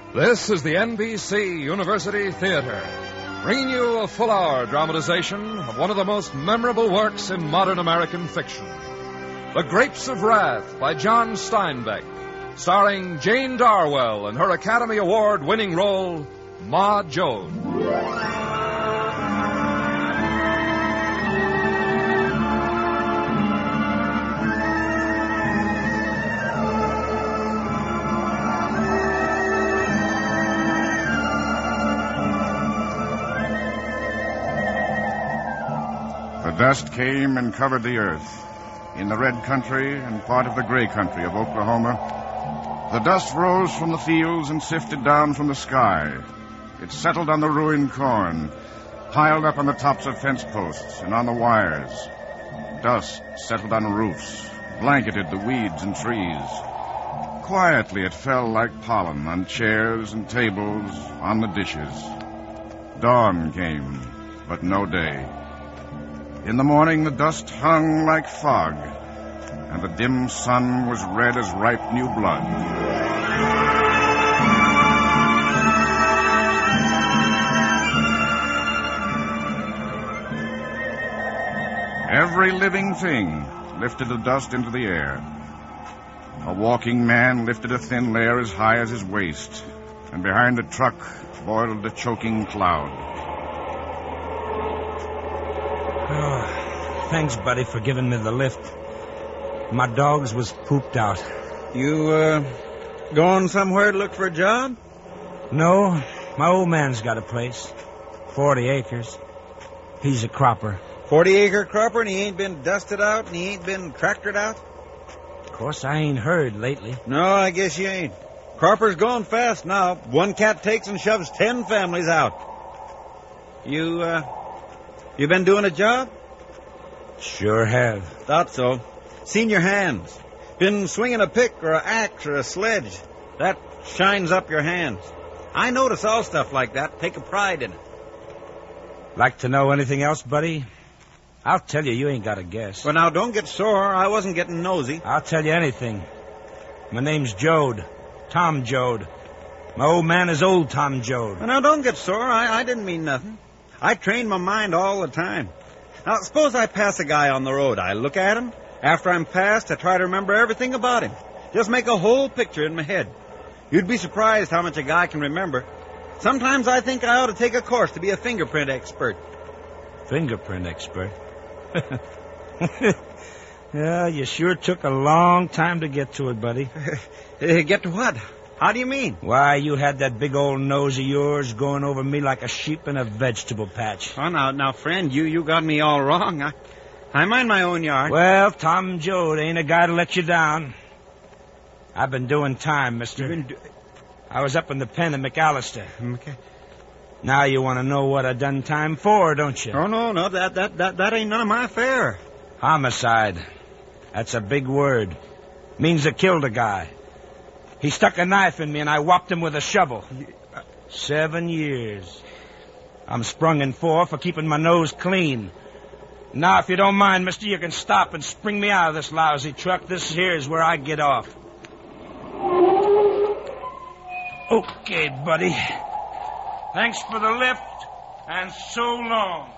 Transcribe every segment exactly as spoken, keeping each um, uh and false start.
This is the N B C University Theater, bringing you a full-hour dramatization of one of the most memorable works in modern American fiction, The Grapes of Wrath by John Steinbeck, starring Jane Darwell in her Academy Award-winning role, Ma Jones. The dust came and covered the earth. In the red country and part of the gray country of Oklahoma, the dust rose from the fields and sifted down from the sky. It settled on the ruined corn, piled up on the tops of fence posts and on the wires. Dust settled on roofs, blanketed the weeds and trees. Quietly it fell like pollen on chairs and tables, on the dishes. Dawn came, but no day. In the morning, the dust hung like fog, and the dim sun was red as ripe new blood. Every living thing lifted the dust into the air. A walking man lifted a thin layer as high as his waist, and behind a truck boiled a choking cloud. Oh, thanks, buddy, for giving me the lift. My dogs was pooped out. You, uh, going somewhere to look for a job? No, my old man's got a place. Forty acres. He's a cropper. Forty-acre cropper, and he ain't been dusted out, and he ain't been tractored out? Of course, I ain't heard lately. No, I guess you ain't. Cropper's going fast now. One cat takes and shoves ten families out. You, uh... You been doing a job? Sure have. Thought so. Seen your hands. Been swinging a pick or an axe or a sledge. That shines up your hands. I notice all stuff like that. Take a pride in it. Like to know anything else, buddy? I'll tell you, you ain't got a guess. Well, now, don't get sore. I wasn't getting nosy. I'll tell you anything. My name's Jode. Tom Jode. My old man is old Tom Jode. Well, now, don't get sore. I, I didn't mean nothing. I train my mind all the time. Now, suppose I pass a guy on the road. I look at him. After I'm past, I try to remember everything about him. Just make a whole picture in my head. You'd be surprised how much a guy can remember. Sometimes I think I ought to take a course to be a fingerprint expert. Fingerprint expert? Yeah, you sure took a long time to get to it, buddy. Get to what? How do you mean? Why, you had that big old nose of yours going over me like a sheep in a vegetable patch. Oh, now, now, friend, you, you got me all wrong. I, I mind my own yard. Well, Tom Jode ain't a guy to let you down. I've been doing time, mister. Been do- I was up in the pen at McAllister. Okay. Now you want to know what I done time for, don't you? Oh, no, no, that, that, that, that ain't none of my affair. Homicide. That's a big word. Means I killed a guy. He stuck a knife in me, and I whopped him with a shovel. Seven years. I'm sprung in four for keeping my nose clean. Now, if you don't mind, mister, you can stop and spring me out of this lousy truck. This here is where I get off. Okay, buddy. Thanks for the lift, and so long.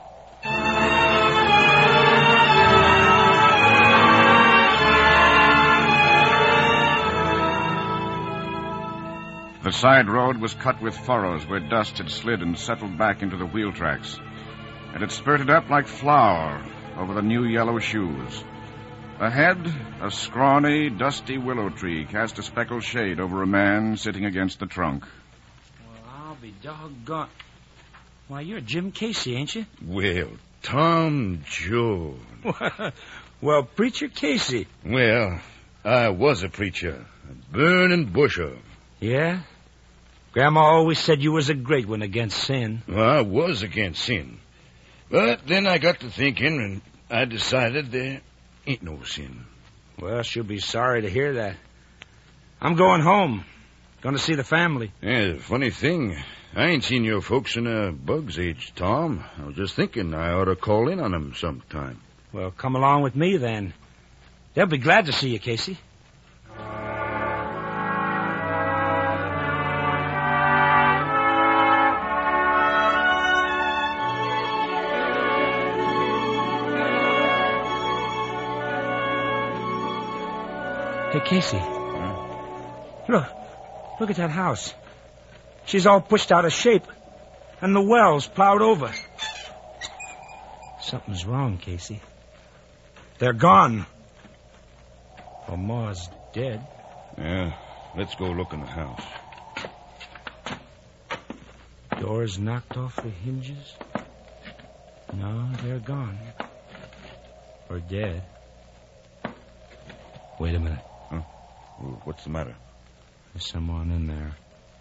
The side road was cut with furrows where dust had slid and settled back into the wheel tracks. And it spurted up like flour over the new yellow shoes. Ahead, a scrawny, dusty willow tree cast a speckled shade over a man sitting against the trunk. Well, I'll be doggone. Why, you're Jim Casey, ain't you? Well, Tom Jode. Well, Preacher Casey. Well, I was a preacher. A burning bush of. Yeah? Grandma always said you was a great one against sin. Well, I was against sin. But then I got to thinking, and I decided there ain't no sin. Well, she'll be sorry to hear that. I'm going home. Going to see the family. Yeah, funny thing. I ain't seen your folks in a bug's age, Tom. I was just thinking I ought to call in on them sometime. Well, come along with me, then. They'll be glad to see you, Casey. Hey, Casey. Huh? Look. Look at that house. She's all pushed out of shape. And the well's plowed over. Something's wrong, Casey. They're gone. Well, Ma's dead. Yeah, let's go look in the house. Doors knocked off the hinges. No, they're gone. Or dead. Wait a minute. Huh? What's the matter? There's someone in there.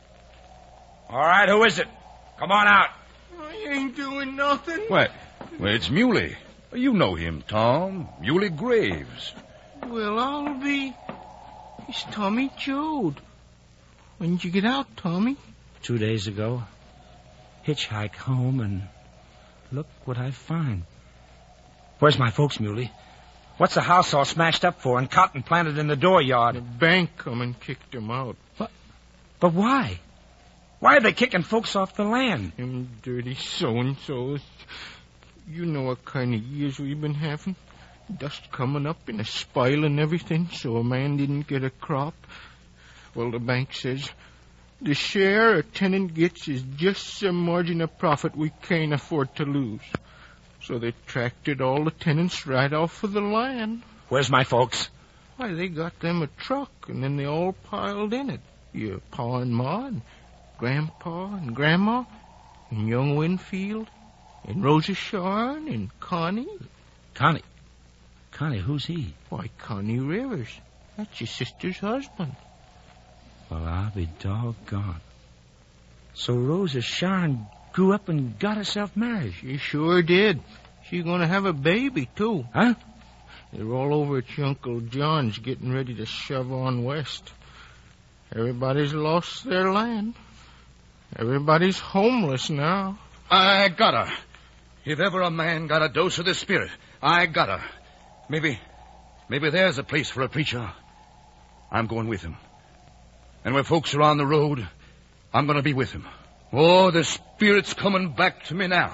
All right, who is it? Come on out. I ain't doing nothing. What? Well, it's Muley. You know him, Tom. Muley Graves. Well, I'll be... It's Tommy Jode. When did you get out, Tommy? Two days ago. Hitchhike home, and look what I find. Where's my folks, Muley? What's the house all smashed up for and cotton planted in the dooryard? The bank come and kicked him out. What? But why? Why are they kicking folks off the land? Them dirty so-and-sos. You know what kind of years we've been having. Dust coming up and a spile and everything, so a man didn't get a crop. Well, the bank says the share a tenant gets is just the margin of profit we can't afford to lose. So they tracted all the tenants right off of the land. Where's my folks? Why, they got them a truck, and then they all piled in it. Your pa and ma, and Grandpa and Grandma, and young Winfield, and Rosa Sharn, and Connie. Connie? Connie, who's he? Why, Connie Rivers. That's your sister's husband. Well, I'll be doggone. So Rosa Sharn grew up and got herself married. She sure did. She's going to have a baby, too. Huh? They're all over at your Uncle John's getting ready to shove on west. Everybody's lost their land. Everybody's homeless now. I got her. If ever a man got a dose of the spirit, I got her. Maybe, maybe there's a place for a preacher. I'm going with him. And when folks are on the road, I'm going to be with him. Oh, the spirit's coming back to me now.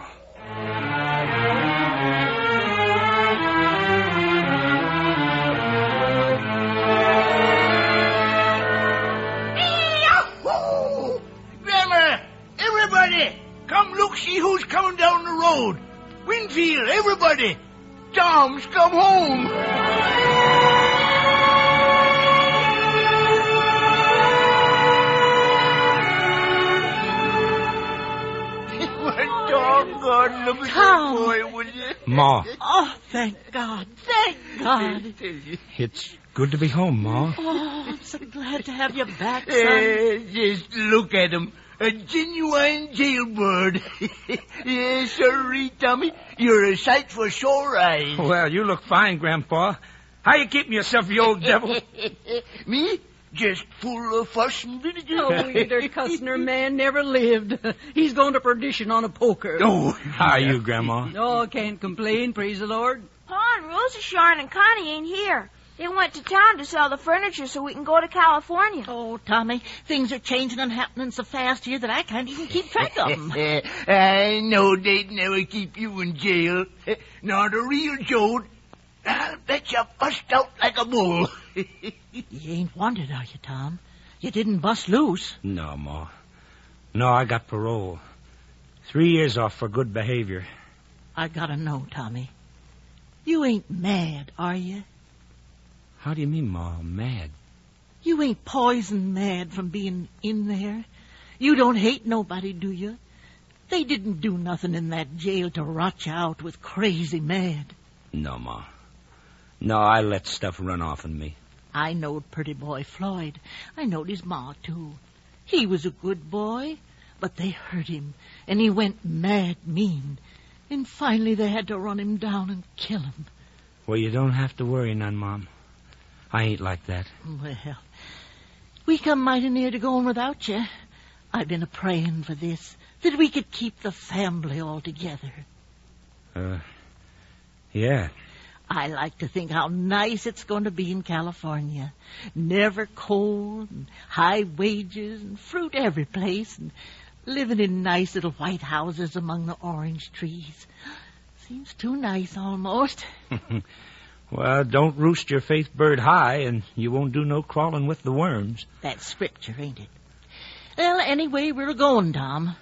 Yahoo! Grandma, everybody, come look, see who's coming down the road. Winfield, everybody. Tom's come home. Doggone, look at Tom. that boy, would you? Ma. Oh, thank God. Thank God. It's good to be home, Ma. Oh, I'm so glad to have you back, son. Eh, just look at him. A genuine jailbird. Yes, sirree, Tommy. You're a sight for sore eyes. Well, you look fine, Grandpa. How you keeping yourself, you old devil? Me? Just full of fuss and vinegar. Oh, either cussner man never lived. He's going to perdition on a poker. Oh, How are you, Grandma? Oh, I can't complain, praise the Lord. Pa and Rosa Sharn and Connie ain't here. They went to town to sell the furniture so we can go to California. Oh, Tommy, things are changing and happening so fast here that I can't even keep track of them. I know they'd never keep you in jail. Not a real Jode. I'll bet you bust out like a bull. You ain't wanted, are you, Tom? You didn't bust loose. No, Ma. No, I got parole. Three years off for good behavior. I gotta know, Tommy. You ain't mad, are you? How do you mean, Ma? Mad? You ain't poison mad from being in there. You don't hate nobody, do you? They didn't do nothing in that jail to rot you out with crazy mad. No, Ma. No, I let stuff run off in me. I knowed pretty boy Floyd. I knowed his ma, too. He was a good boy, but they hurt him, and he went mad mean. And finally they had to run him down and kill him. Well, you don't have to worry none, Mom. I ain't like that. Well, we come mighty near to going without you. I've been a-praying for this, that we could keep the family all together. Uh, yeah. I like to think how nice it's going to be in California. Never cold, and high wages, and fruit every place, and living in nice little white houses among the orange trees. Seems too nice, almost. Well, don't roost your faith bird high, and you won't do no crawling with the worms. That's scripture, ain't it? Well, anyway, we're going, Tom.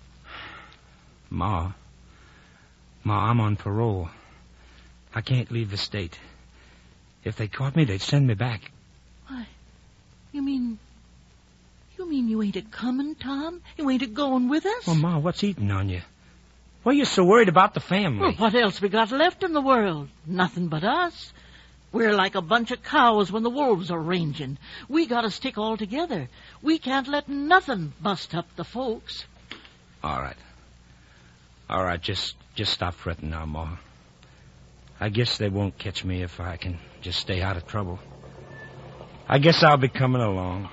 Ma. Ma, I'm on parole. I can't leave the state. If they caught me, they'd send me back. Why, you mean... You mean you ain't a-coming, Tom? You ain't a-going with us? Well, Ma, what's eating on you? Why are you so worried about the family? Well, what else we got left in the world? Nothing but us. We're like a bunch of cows when the wolves are ranging. We gotta stick all together. We can't let nothing bust up the folks. All right. All right, just just stop fretting now, Ma. I guess they won't catch me if I can just stay out of trouble. I guess I'll be coming along.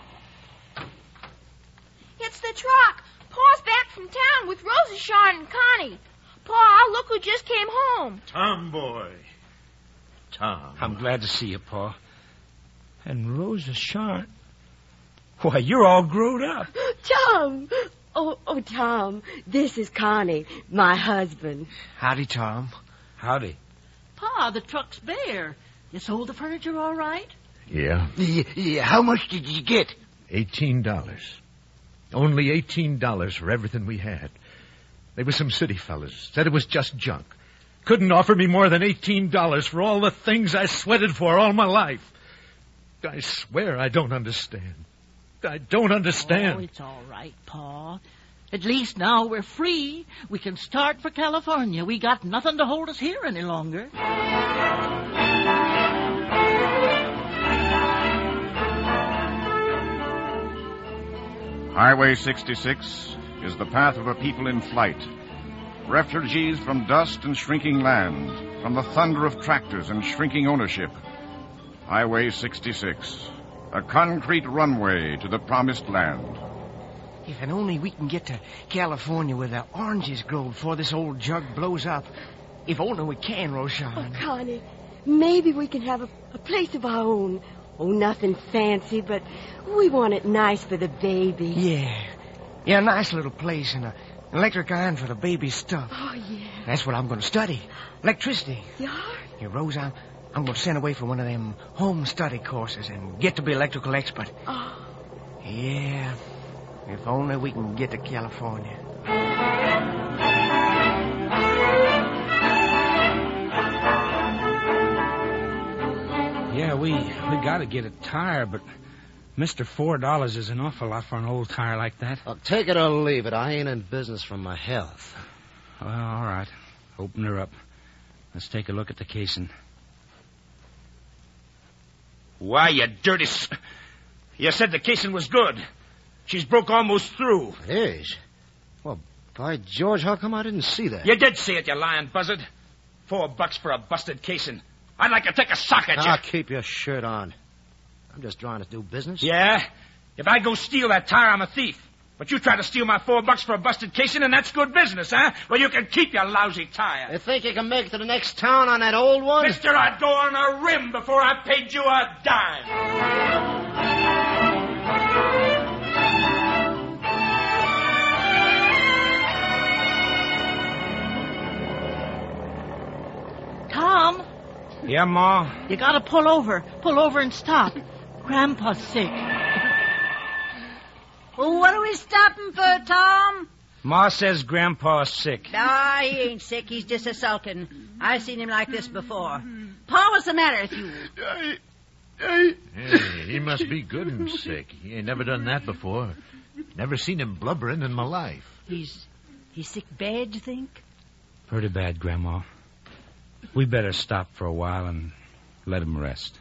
It's the truck. Pa's back from town with Rosa, Sean, and Connie. Pa, look who just came home. Tom boy. Tom. I'm glad to see you, Pa. And Rosa, Sean. Why, you're all grown up. Tom. Oh, oh, Tom. This is Connie, my husband. Howdy, Tom. Howdy. Pa, the truck's bare. You sold the furniture all right? Yeah. Yeah, yeah, how much did you get? Eighteen dollars. Only eighteen dollars for everything we had. They were some city fellas. Said it was just junk. Couldn't offer me more than eighteen dollars for all the things I sweated for all my life. I swear I don't understand. I don't understand. Oh, it's all right, Pa. At least now we're free. We can start for California. We got nothing to hold us here any longer. Highway sixty-six is the path of a people in flight. Refugees from dust and shrinking land, from the thunder of tractors and shrinking ownership. Highway sixty-six, a concrete runway to the promised land. If and only we can get to California where the oranges grow before this old jug blows up. If only we can, Roshan. Oh, Connie, maybe we can have a, a place of our own. Oh, nothing fancy, but we want it nice for the baby. Yeah. Yeah, a nice little place and a, an electric iron for the baby's stuff. Oh, yeah. That's what I'm going to study. Electricity. You are? Yeah, Rose, I'm, I'm going to send away for one of them home study courses and get to be electrical expert. Oh. Yeah. If only we can get to California. Yeah, we we got to get a tire, but Mister Four Dollars is an awful lot for an old tire like that. I'll take it or leave it. I ain't in business for my health. Well, all right. Open her up. Let's take a look at the casing. Why, you dirty... S- you said the casing was good. She's broke almost through. It is? Well, by George, how come I didn't see that? You did see it, you lying buzzard. Four bucks for a busted casing. I'd like to take a sock at you. Now, keep your shirt on. I'm just trying to do business. Yeah? If I go steal that tire, I'm a thief. But you try to steal my four bucks for a busted casing, and that's good business, huh? Well, you can keep your lousy tire. You think you can make it to the next town on that old one? Mister, I'd go on a rim before I paid you a dime. Tom, Yeah, Ma? you gotta pull over. Pull over and stop. Grandpa's sick. Well, what are we stopping for, Tom? Ma says Grandpa's sick. Ah, he ain't sick. He's just a sulking. I've seen him like this before. Pa, what's the matter with you? Hey, he must be good and sick. He ain't never done that before. Never seen him blubbering in my life. He's he's sick bad, you think? Pretty bad, Grandma. We better stop for a while and let him rest.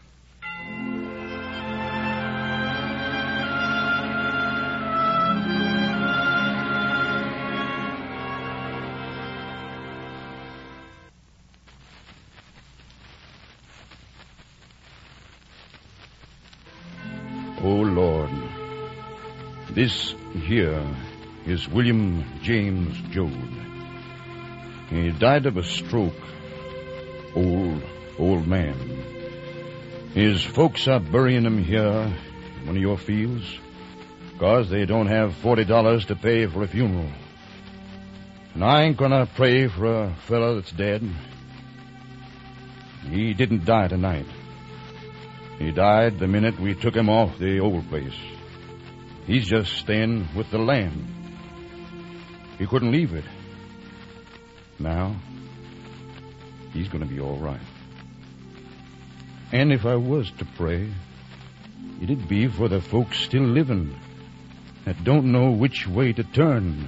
Oh, Lord, this here is William James Joad. He died of a stroke. Old, old man. His folks are burying him here in one of your fields because they don't have forty dollars to pay for a funeral. And I ain't gonna pray for a fella that's dead. He didn't die tonight. He died the minute we took him off the old place. He's just staying with the land. He couldn't leave it. Now, he's going to be all right. And if I was to pray, it'd be for the folks still living that don't know which way to turn.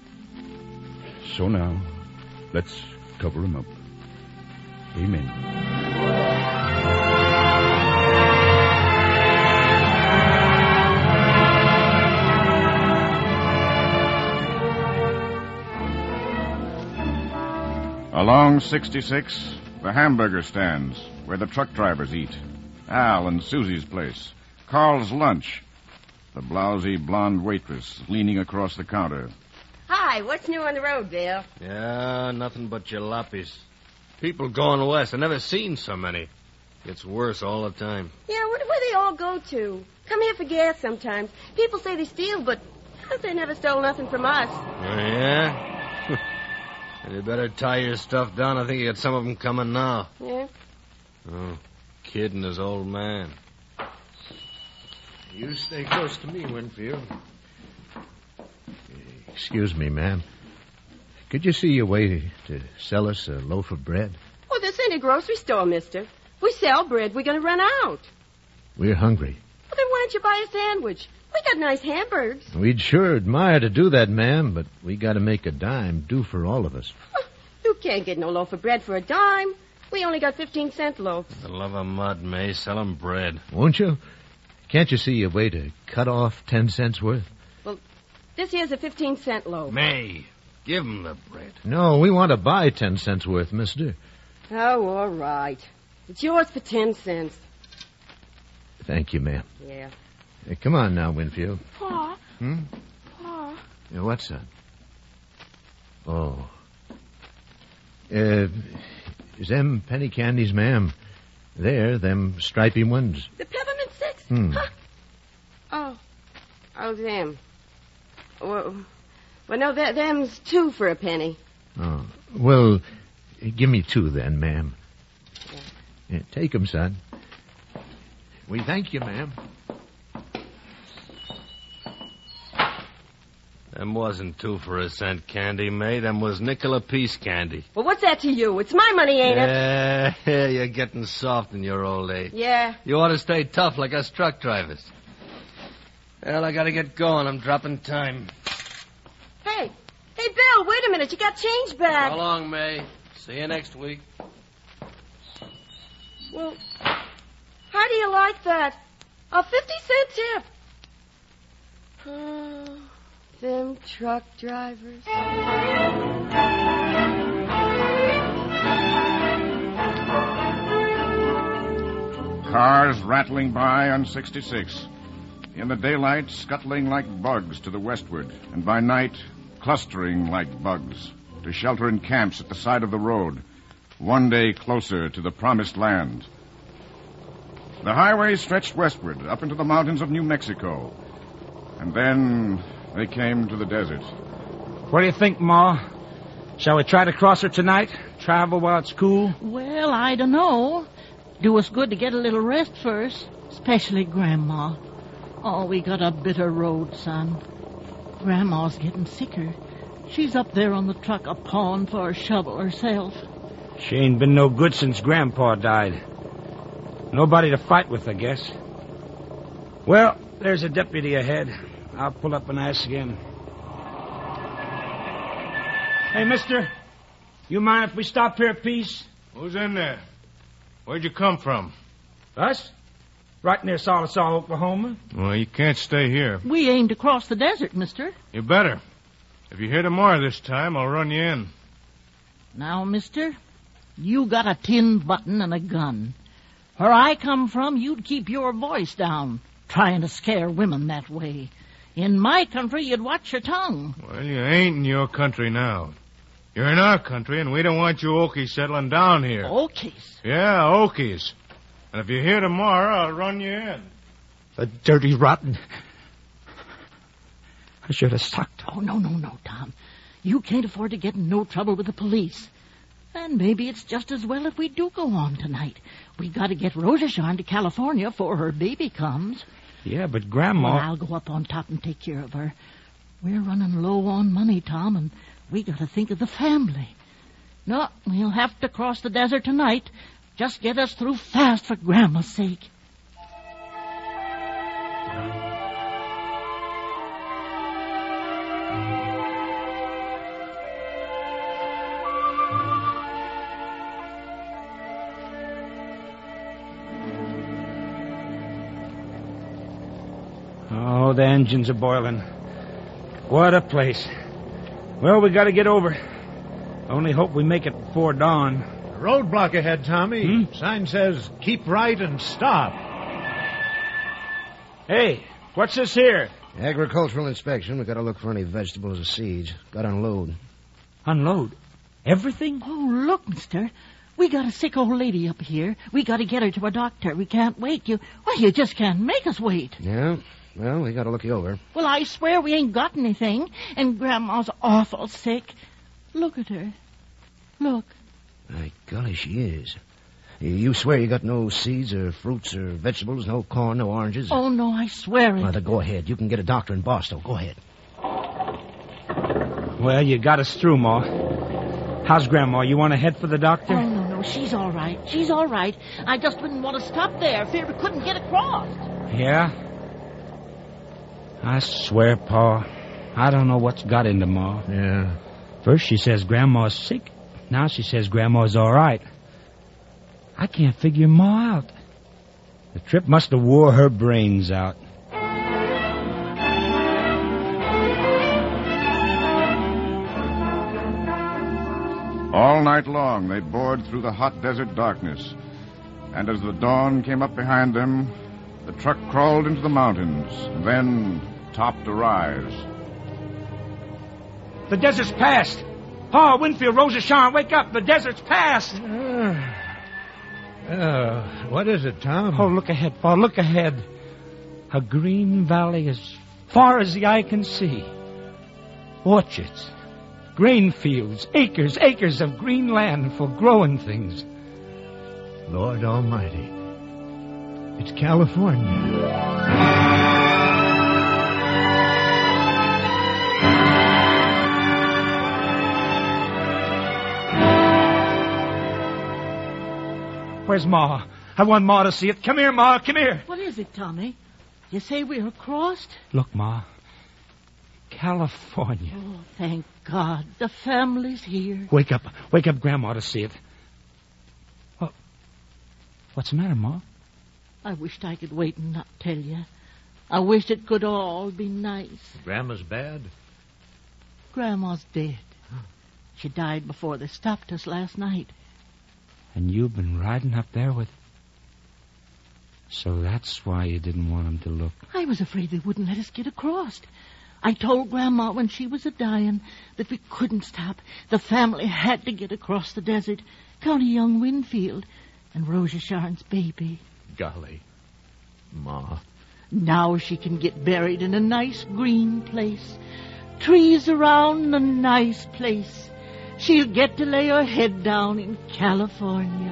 So now, let's cover him up. Amen. Along sixty-six, the hamburger stands, where the truck drivers eat. Al and Susie's place. Carl's lunch. The blousy blonde waitress leaning across the counter. Hi, what's new on the road, Bill? Yeah, nothing but jalopies. People going west. I've never seen so many. Gets worse all the time. Yeah, where, where they all go to? Come here for gas sometimes. People say they steal, but they never stole nothing from us. Oh, yeah? You better tie your stuff down. I think you got some of them coming now. Yeah? Oh, kid and his old man. You stay close to me, Winfield. Excuse me, ma'am. Could you see your way to sell us a loaf of bread? Well, this ain't a grocery store, mister. If we sell bread, we're going to run out. We're hungry. Well, then why don't you buy a sandwich? We got nice hamburgers. We'd sure admire to do that, ma'am, but we got to make a dime do for all of us. You can't get no loaf of bread for a dime. We only got fifteen cent loaves. For the love of mud, May, sell 'em bread. Won't you? Can't you see a way to cut off ten cents worth? Well, this here's a fifteen cent loaf. May, give 'em the bread. No, we want to buy ten cents worth, mister. Oh, all right. It's yours for ten cents. Thank you, ma'am. Yeah. Hey, come on now, Winfield. Pa. Hmm? Pa. Yeah, what's that? Oh. Uh, is them penny candies, ma'am? There, them stripy ones. The peppermint sticks? Hmm. Huh. Oh. Oh, them. Well, well no, th- them's two for a penny. Oh. Well, give me two then, ma'am. Yeah. Yeah, take 'em, son. We thank you, ma'am. Them wasn't two for a cent candy, May. Them was nickel apiece candy. Well, what's that to you? It's my money, ain't it? Yeah, you're getting soft in your old age. Yeah. You ought to stay tough like us truck drivers. Well, I gotta get going. I'm dropping time. Hey. Hey, Bill, wait a minute. You got change back. So long, May. See you next week. Well, how do you like that? A fifty cent tip. Oh, them truck drivers. Cars rattling by on sixty-six. In the daylight, scuttling like bugs to the westward, and by night, clustering like bugs to shelter in camps at the side of the road, one day closer to the promised land. The highway stretched westward, up into the mountains of New Mexico. And then they came to the desert. What do you think, Ma? Shall we try to cross her tonight? Travel while it's cool? Well, I don't know. Do us good to get a little rest first, especially Grandma. Oh, we got a bitter road, son. Grandma's getting sicker. She's up there on the truck a pawing for a shovel herself. She ain't been no good since Grandpa died. Nobody to fight with, I guess. Well, there's a deputy ahead. I'll pull up and ask him. Hey, mister, you mind if we stop here a piece? Who's in there? Where'd you come from? Us? Right near Salisaw, Oklahoma. Well, you can't stay here. We aim to cross the desert, mister. You better. If you're here tomorrow this time, I'll run you in. Now, mister, you got a tin button and a gun. Where I come from, you'd keep your voice down, trying to scare women that way. In my country, you'd watch your tongue. Well, you ain't in your country now. You're in our country, and we don't want you Okies settling down here. Okies? Yeah, Okies. And if you're here tomorrow, I'll run you in. The dirty, rotten... I should have sucked. Oh, no, no, no, Tom. You can't afford to get in no trouble with the police. And maybe it's just as well if we do go on tonight. We got to get Rosashawn to California before her baby comes. Yeah, but Grandma... Well, I'll go up on top and take care of her. We're running low on money, Tom, and we got to think of the family. No, we'll have to cross the desert tonight. Just get us through fast for Grandma's sake. Oh, the engines are boiling. What a place. Well, we got to get over. Only hope we make it before dawn. Roadblock ahead, Tommy. Hmm? Sign says, keep right and stop. Hey, what's this here? Agricultural inspection. We got to look for any vegetables or seeds. Got to unload. Unload? Everything? Oh, look, mister. We got a sick old lady up here. We got to get her to a doctor. We can't wait. You, well, you just can't make us wait. Yeah? Well, we got to look you over. Well, I swear we ain't got anything. And Grandma's awful sick. Look at her. Look. My golly, she is. You swear you got no seeds or fruits or vegetables, no corn, no oranges? Oh, no, I swear it. Well, then go ahead. You can get a doctor in Boston. Go ahead. Well, you got us through, Ma. How's Grandma? You want to head for the doctor? Oh, no, no, she's all right. She's all right. I just didn't want to stop there. Feared we couldn't get across. Yeah? I swear, Pa, I don't know what's got into Ma. Yeah. First she says Grandma's sick. Now she says Grandma's all right. I can't figure Ma out. The trip must have wore her brains out. All night long they bored through the hot desert darkness. And as the dawn came up behind them, the truck crawled into the mountains, and then topped a rise. The desert's past. Pa, Winfield, Rosashawn, wake up. The desert's past. Uh, uh, what is it, Tom? Oh, look ahead, Pa, look ahead. A green valley as far as the eye can see. Orchards, grain fields, acres, acres of green land for growing things. Lord Almighty. It's California. Where's Ma? I want Ma to see it. Come here, Ma, come here. What is it, Tommy? You say we're crossed? Look, Ma. California. Oh, thank God. The family's here. Wake up. Wake up Grandma to see it. What? What's the matter, Ma? I wished I could wait and not tell you. I wished it could all be nice. Grandma's bad? Grandma's dead. She died before they stopped us last night. And you've been riding up there with... So that's why you didn't want him to look. I was afraid they wouldn't let us get across. I told Grandma when she was a-dying that we couldn't stop. The family had to get across the desert. County young Winfield and Rosashawn's baby. Golly. Ma. Now she can get buried in a nice green place. Trees around, a nice place. She'll get to lay her head down in California.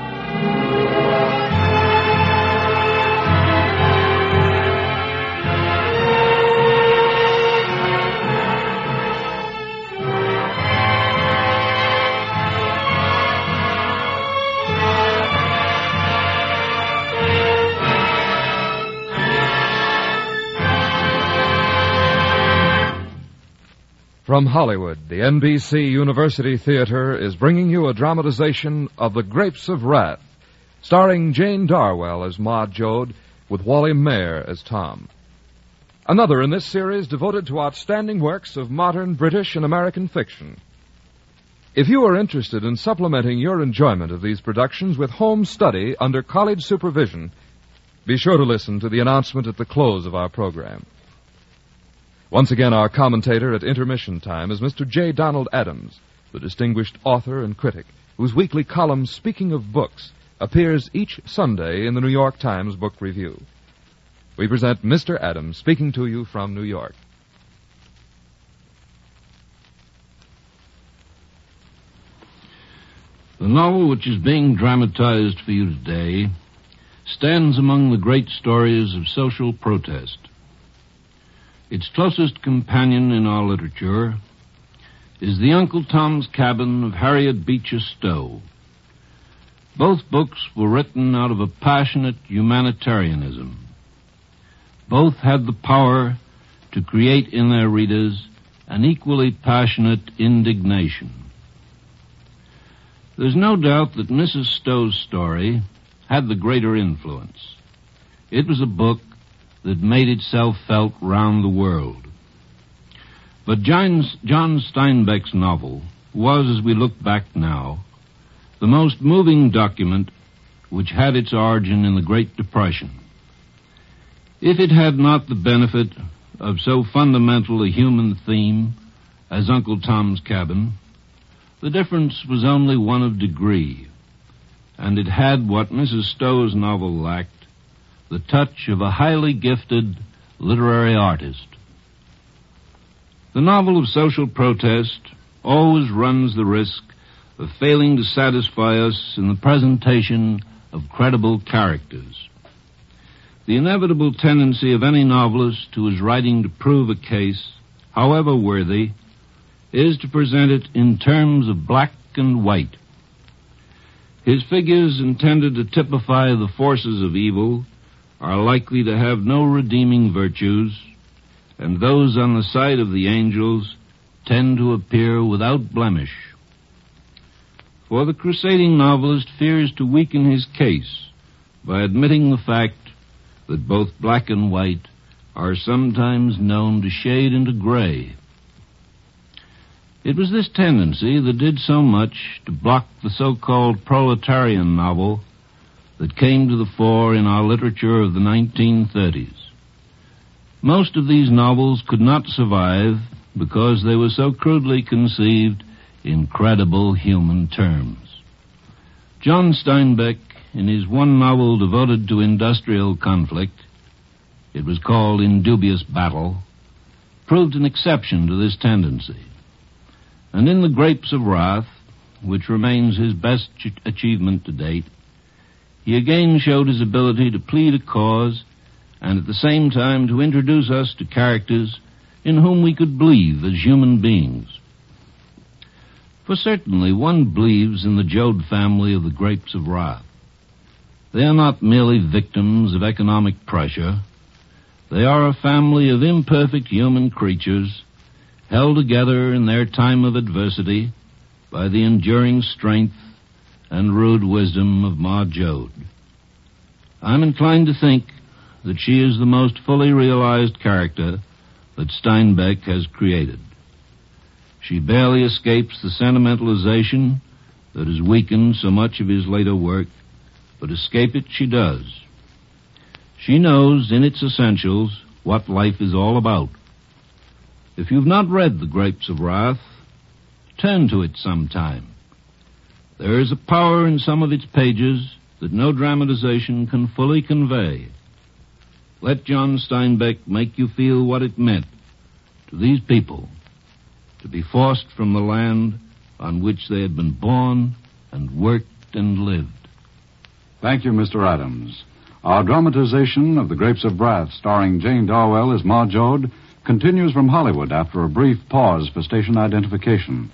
From Hollywood, the N B C University Theater is bringing you a dramatization of The Grapes of Wrath, starring Jane Darwell as Ma Joad, with Wally Mayer as Tom. Another in this series devoted to outstanding works of modern British and American fiction. If you are interested in supplementing your enjoyment of these productions with home study under college supervision, be sure to listen to the announcement at the close of our program. Once again, our commentator at intermission time is Mister J. Donald Adams, the distinguished author and critic, whose weekly column, Speaking of Books, appears each Sunday in the New York Times Book Review. We present Mister Adams speaking to you from New York. novel which is being dramatized for you today stands among the great stories of social protest. Its closest companion in our literature is The Uncle Tom's Cabin of Harriet Beecher Stowe. Both books were written out of a passionate humanitarianism. Both had the power to create in their readers an equally passionate indignation. There's no doubt that Missus Stowe's story had the greater influence. It was a book that made itself felt round the world. But John, John Steinbeck's novel was, as we look back now, the most moving document which had its origin in the Great Depression. If it had not the benefit of so fundamental a human theme as Uncle Tom's Cabin, the difference was only one of degree, and it had what Missus Stowe's novel lacked, the touch of a highly gifted literary artist. The novel of social protest always runs the risk of failing to satisfy us in the presentation of credible characters. The inevitable tendency of any novelist who is writing to prove a case, however worthy, is to present it in terms of black and white. His figures intended to typify the forces of evil are likely to have no redeeming virtues, and those on the side of the angels tend to appear without blemish. For the crusading novelist fears to weaken his case by admitting the fact that both black and white are sometimes known to shade into gray. It was this tendency that did so much to block the so-called proletarian novel that came to the fore in our literature of the nineteen thirties. Most of these novels could not survive because they were so crudely conceived in credible human terms. John Steinbeck, in his one novel devoted to industrial conflict, it was called In Dubious Battle, proved an exception to this tendency. And in The Grapes of Wrath, which remains his best ch- achievement to date, he again showed his ability to plead a cause and at the same time to introduce us to characters in whom we could believe as human beings. For certainly one believes in the Joad family of The Grapes of Wrath. They are not merely victims of economic pressure. They are a family of imperfect human creatures held together in their time of adversity by the enduring strength and rude wisdom of Ma Joad. I'm inclined to think that she is the most fully realized character that Steinbeck has created. She barely escapes the sentimentalization that has weakened so much of his later work, but escape it she does. She knows in its essentials what life is all about. If you've not read The Grapes of Wrath, turn to it sometime. There is a power in some of its pages that no dramatization can fully convey. Let John Steinbeck make you feel what it meant to these people to be forced from the land on which they had been born and worked and lived. Thank you, Mister Adams. Our dramatization of The Grapes of Wrath, starring Jane Darwell as Ma Joad, continues from Hollywood after a brief pause for station identification.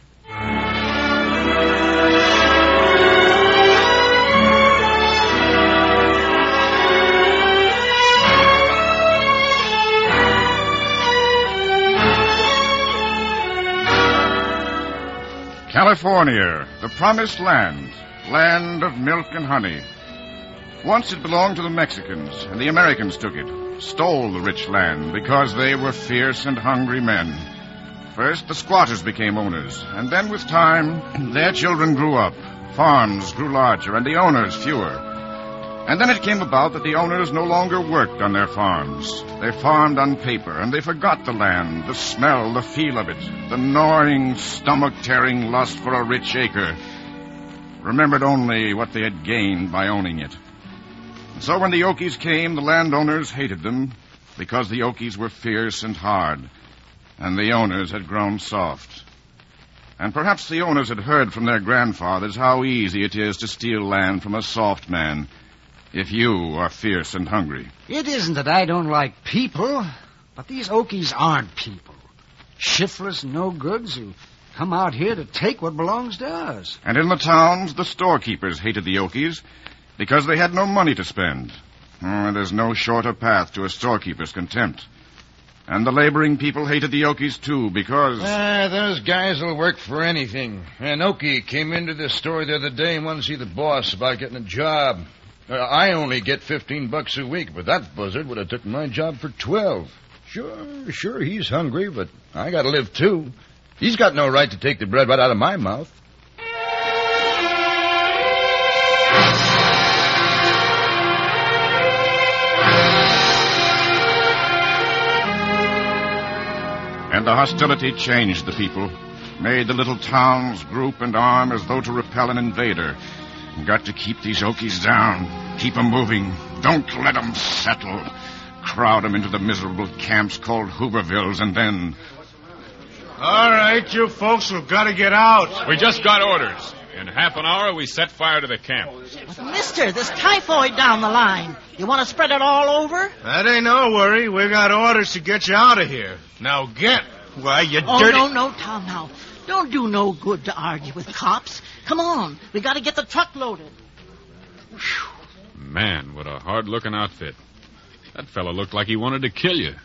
California, the promised land, land of milk and honey. Once it belonged to the Mexicans, and the Americans took it, stole the rich land because they were fierce and hungry men. First, the squatters became owners, and then with time, their children grew up. Farms grew larger, and the owners fewer. And then it came about that the owners no longer worked on their farms. They farmed on paper, and they forgot the land, the smell, the feel of it, the gnawing, stomach-tearing lust for a rich acre. Remembered only what they had gained by owning it. And so when the Okies came, the landowners hated them because the Okies were fierce and hard, and the owners had grown soft. And perhaps the owners had heard from their grandfathers how easy it is to steal land from a soft man if you are fierce and hungry. It isn't that I don't like people, but these Okies aren't people. Shiftless no-goods who come out here to take what belongs to us. And in the towns, the storekeepers hated the Okies because they had no money to spend. Oh, there's no shorter path to a storekeeper's contempt. And the laboring people hated the Okies, too, because... Ah, those guys will work for anything. An Okie came into this store the other day and wanted to see the boss about getting a job. Uh, I only get fifteen bucks a week, but that buzzard would have taken my job for twelve. Sure, sure, he's hungry, but I gotta live, too. He's got no right to take the bread right out of my mouth. And the hostility changed the people, made the little towns group and arm as though to repel an invader. Got to keep these Okies down, keep 'em moving, don't let 'em settle. Crowd 'em into the miserable camps called Hoovervilles, and then... All right, you folks have got to get out. We just got orders. In half an hour, we set fire to the camp. Mister, there's typhoid down the line. You want to spread it all over? That ain't no worry. We got orders to get you out of here. Now get. Why, you oh, dirty... Oh, no, no, Tom, now. Don't do no good to argue with cops. Come on. We got to get the truck loaded. Man, what a hard-looking outfit. That fellow looked like he wanted to kill you.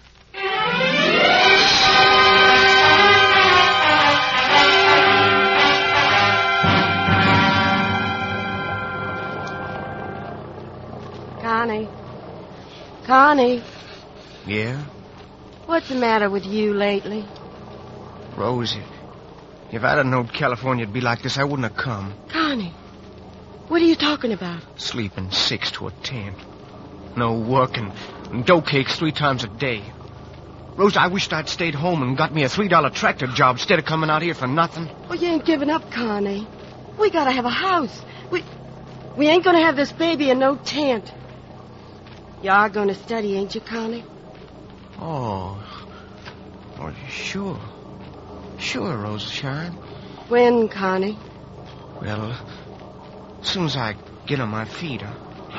Connie. Connie. Yeah? What's the matter with you lately? Rose, if I'd have known California'd be like this, I wouldn't have come. Connie, what are you talking about? Sleeping six to a tent. No work and, and dough cakes three times a day. Rose, I wished I'd stayed home and got me a three dollar tractor job instead of coming out here for nothing. Well, you ain't giving up, Connie. We gotta have a house. We we ain't gonna have this baby in no tent. You are gonna study, ain't you, Connie? Oh. Oh, sure. Sure, Rose Shine. When, Connie? Well, as soon as I get on my feet, huh?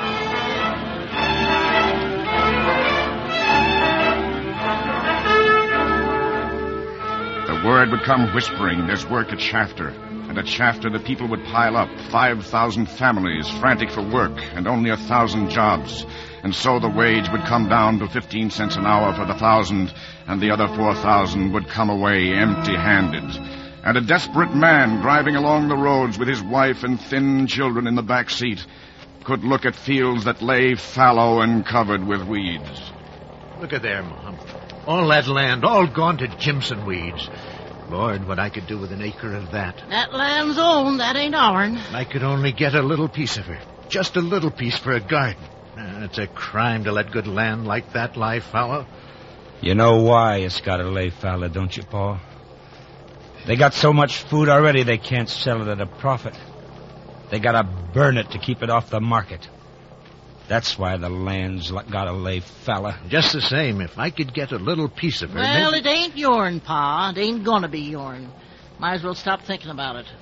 The word would come whispering, there's work at Shafter. And at Shafter, the people would pile up, five thousand families, frantic for work, and only a thousand jobs. And so the wage would come down to fifteen cents an hour for the thousand, and the other four thousand would come away empty-handed. And a desperate man driving along the roads with his wife and thin children in the back seat could look at fields that lay fallow and covered with weeds. Look at there, Mom. All that land, all gone to Jimson weeds. Lord, what I could do with an acre of that. That land's owned, that ain't ourn. I could only get a little piece of it. Just a little piece for a garden. Uh, it's a crime to let good land like that lie fallow. You know why it's got to lay fallow, don't you, Paul? They got so much food already they can't sell it at a profit. They got to burn it to keep it off the market. That's why the land's got to lay fallow. Just the same, if I could get a little piece of it... Well, maybe... it ain't yourn, Pa. It ain't gonna be yourn. Might as well stop thinking about it.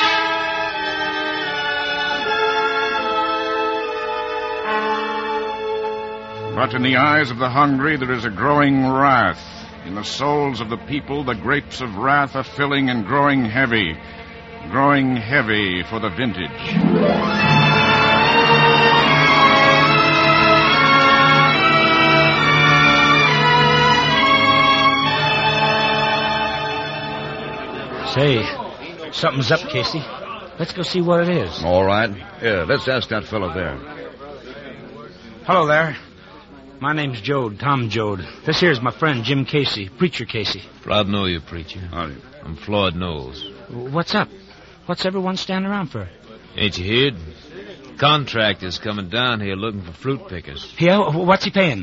But in the eyes of the hungry, there is a growing wrath. In the souls of the people, the grapes of wrath are filling and growing heavy. Growing heavy for the vintage. Say, something's up, Casey. Let's go see what it is. All right. Yeah, let's ask that fellow there. Hello there. My name's Jode, Tom Jode. This here's my friend, Jim Casey, Preacher Casey. Proud to know you, Preacher. Howdy. I'm Floyd Knowles. What's up? What's everyone standing around for? Ain't you heard? Contractor's coming down here looking for fruit pickers. Yeah, what's he paying?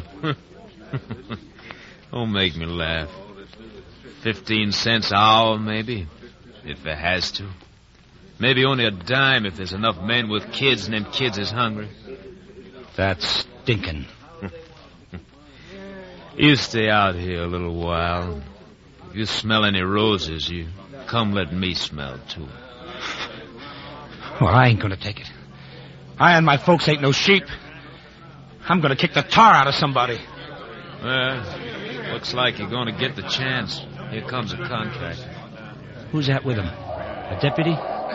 Don't make me laugh. Fifteen cents an hour, maybe, if it has to. Maybe only a dime if there's enough men with kids and them kids is hungry. That's stinking. You stay out here a little while. If you smell any roses, you come let me smell, too. Well, I ain't gonna take it. I and my folks ain't no sheep. I'm gonna kick the tar out of somebody. Well, looks like you're gonna get the chance. Here comes a contractor. Who's that with him? A deputy?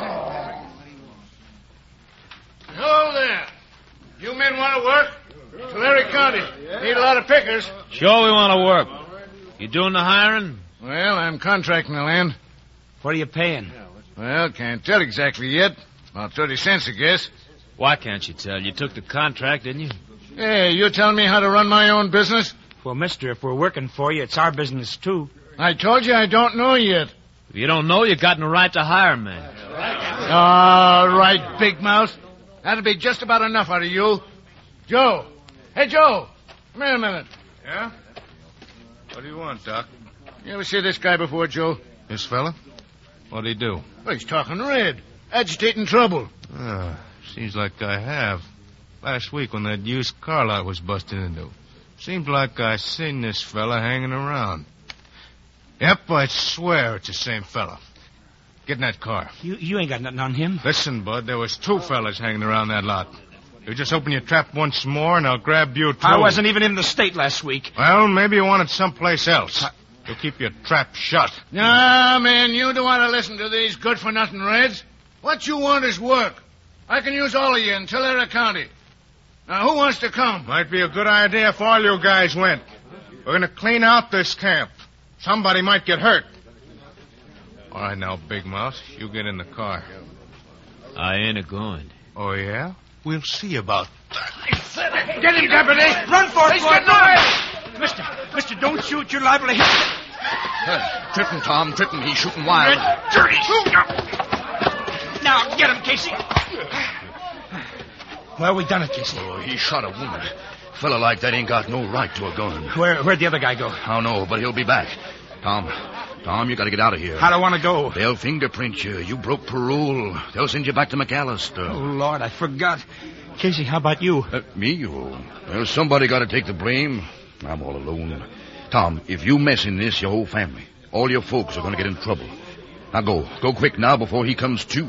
Hello there. You men want to work? Tulare County. Need a lot of pickers. Sure we want to work. You doing the hiring? Well, I'm contracting the land. What are you paying? Well, can't tell exactly yet. About thirty cents, I guess. Why can't you tell? You took the contract, didn't you? Hey, you telling me how to run my own business? Well, mister, if we're working for you, it's our business, too. I told you I don't know yet. If you don't know, you got no right to hire men. All right, big mouth. That'll be just about enough out of you. Joe. Hey, Joe. Come here a minute. Yeah? What do you want, Doc? You ever see this guy before, Joe? This fella? What'd he do? Well, he's talking red. Agitating trouble. Ah, seems like I have. Last week when that used car lot was busted into. Seems like I seen this fella hanging around. Yep, I swear it's the same fella. Get in that car. You you ain't got nothing on him. Listen, Bud, there was two fellas hanging around that lot. You just open your trap once more, and I'll grab you, too. I wasn't even in the state last week. Well, maybe you wanted someplace else. You'll keep your trap shut. Nah, man, you don't want to listen to these good-for-nothing Reds. What you want is work. I can use all of you in Tulare County. Now, who wants to come? Might be a good idea if all you guys went. We're going to clean out this camp. Somebody might get hurt. All right, now, Big Mouth, you get in the car. I ain't a going. Oh, yeah? We'll see about that. Get him, deputy! Run for it, He's boy! getting away! Mister, mister, don't shoot. You're liable to hit. Uh, trip him, Tom. Trip him. He's shooting wild. Dirty. Now, get him, Casey. Well, we done it, Casey. Oh, he shot a woman. Fella like that ain't got no right to a gun. Where, where'd the other guy go? I don't know, but he'll be back. Tom, Tom, you got to get out of here. How do I want to go? They'll fingerprint you. You broke parole. They'll send you back to McAllister. Oh, Lord, I forgot. Casey, how about you? Uh, me? Oh, well, somebody got to take the blame. I'm all alone. Tom, if you mess in this, your whole family, all your folks are going to get in trouble. Now go. Go quick now before he comes to.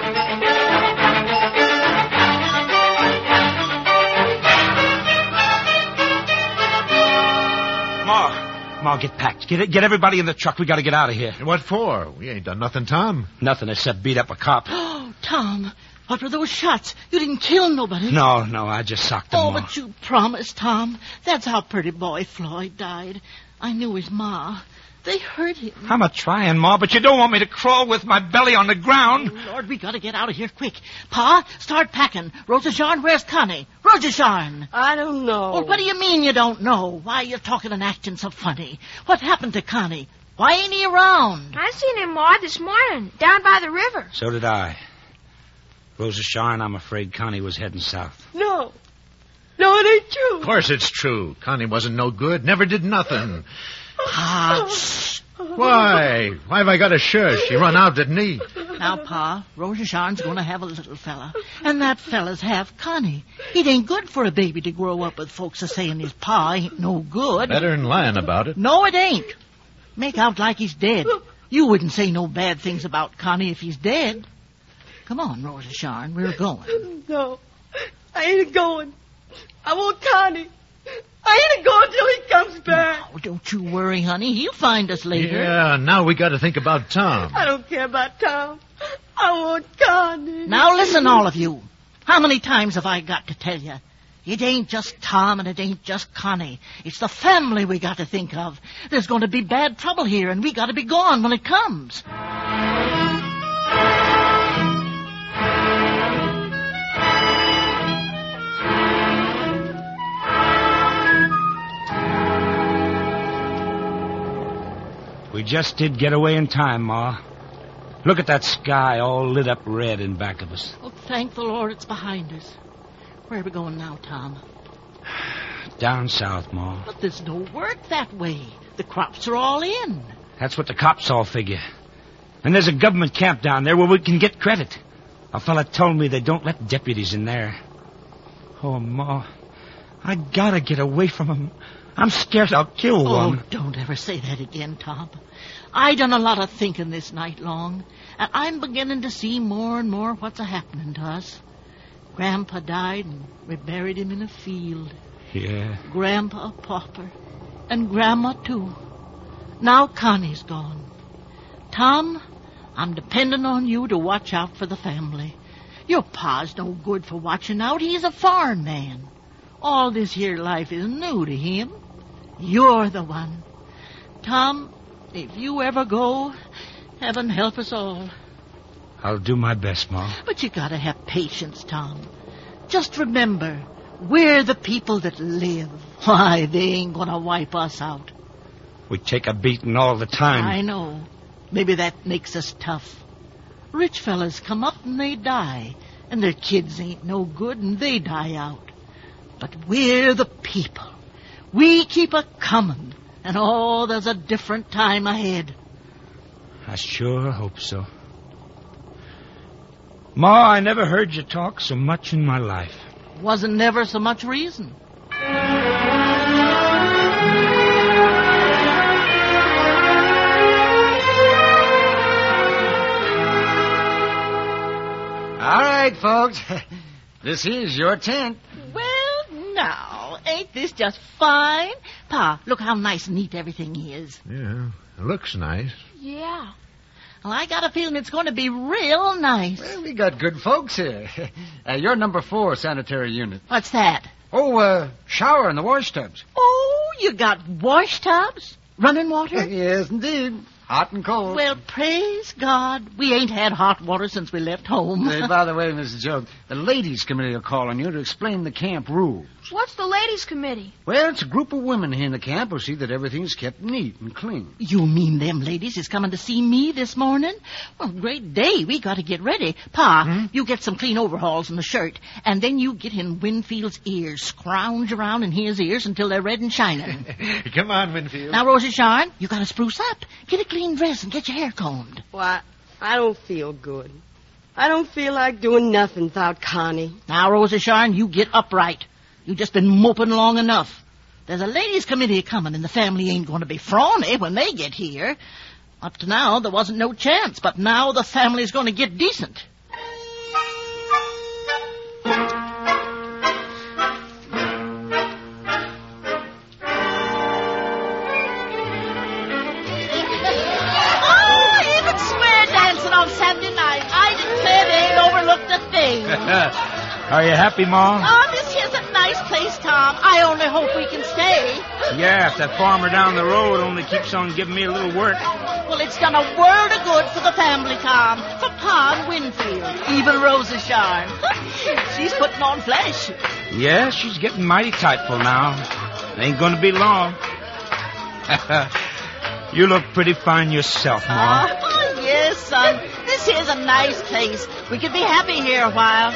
Ma, Ma, get packed. Get get everybody in the truck. We got to get out of here. What for? We ain't done nothing, Tom. Nothing except beat up a cop. Oh, Tom, what were those shots? You didn't kill nobody. No, no, I just socked him. Oh, Ma. but you promised, Tom. That's how pretty boy Floyd died. I knew his ma. They hurt him. I'm a trying, Ma, but you don't want me to crawl with my belly on the ground. Oh, Lord, we got to get out of here quick. Pa, start packing. Rosa Sharn, where's Connie? Rosa Sharn. I don't know. Well, what do you mean you don't know? Why you talking and acting so funny? What happened to Connie? Why ain't he around? I seen him, Ma, this morning, down by the river. So did I. Rosa Sharn, I'm afraid Connie was heading south. No. No, it ain't true. Of course it's true. Connie wasn't no good. Never did nothing. Pa, shh. Why? Why have I got a shush? He run out, didn't he? Now, Pa, Rosa Sharn's going to have a little fella. And that fella's half Connie. It ain't good for a baby to grow up with folks a saying his pa ain't no good. Better than lying about it. No, it ain't. Make out like he's dead. You wouldn't say no bad things about Connie if he's dead. Come on, Rosa Sharn, we're going. No, I ain't going. I want Connie. I ain't going till he comes back. Oh, don't you worry, honey. He'll find us later. Yeah, now we got to think about Tom. I don't care about Tom. I want Connie. Now listen, all of you. How many times have I got to tell you? It ain't just Tom and it ain't just Connie. It's the family we got to think of. There's going to be bad trouble here, and we got to be gone when it comes. We just did get away in time, Ma. Look at that sky all lit up red in back of us. Oh, thank the Lord it's behind us. Where are we going now, Tom? Down south, Ma. But there's no work that way. The crops are all in. That's what the cops all figure. And there's a government camp down there where we can get credit. A fella told me they don't let deputies in there. Oh, Ma, I gotta get away from them. I'm scared I'll kill one. Oh, don't ever say that again, Tom. I done a lot of thinking this night long, and I'm beginning to see more and more what's a-happening to us. Grandpa died, and we buried him in a field. Yeah. Grandpa a pauper, and Grandma, too. Now Connie's gone. Tom, I'm depending on you to watch out for the family. Your pa's no good for watching out. He's a foreign man. All this here life is new to him. You're the one. Tom, if you ever go, heaven help us all. I'll do my best, Ma. But you gotta have patience, Tom. Just remember, we're the people that live. Why, they ain't gonna wipe us out. We take a beating all the time. I know. Maybe that makes us tough. Rich fellas come up and they die, and their kids ain't no good and they die out. But we're the people. We keep a-comin', and oh, there's a different time ahead. I sure hope so. Ma, I never heard you talk so much in my life. Wasn't never so much reason. All right, folks. This is your tent. Well, now, ain't this just fine? Pa, look how nice and neat everything is. Yeah, it looks nice. Yeah. Well, I got a feeling it's going to be real nice. Well, we got good folks here. Uh, you're number four sanitary unit. What's that? Oh, uh, shower in the wash tubs. Oh, you got wash tubs? Running water? Yes, indeed. Hot and cold. Well, praise God. We ain't had hot water since we left home. Hey, by the way, Missus Jones, the ladies' committee will call on you to explain the camp rules. What's the ladies' committee? Well, it's a group of women here in the camp who see that everything's kept neat and clean. You mean them ladies is coming to see me this morning? Well, great day. We got to get ready. Pa, hmm? You get some clean overalls and a shirt, and then you get in Winfield's ears. Scrounge around in his ears until they're red and shining. Come on, Winfield. Now, Rosie Sharn, you got to spruce up. Get a clean dress and get your hair combed. Why, I don't feel good. I don't feel like doing nothing without Connie. Now, Rosie Sharn, you get upright. You just been moping long enough. There's a ladies' committee coming, and the family ain't going to be frawny when they get here. Up to now, there wasn't no chance, but now the family's going to get decent. Are you happy, Ma? Oh, this here's a nice place, Tom. I only hope we can stay. Yeah, if that farmer down the road only keeps on giving me a little work. Well, it's done a world of good for the family, Tom. For Pa and Winfield. Even Rosa Sharn. She's putting on flesh. Yeah, she's getting mighty tightful now. Ain't going to be long. You look pretty fine yourself, Ma. Oh, yes, son. This here's a nice place. We could be happy here a while.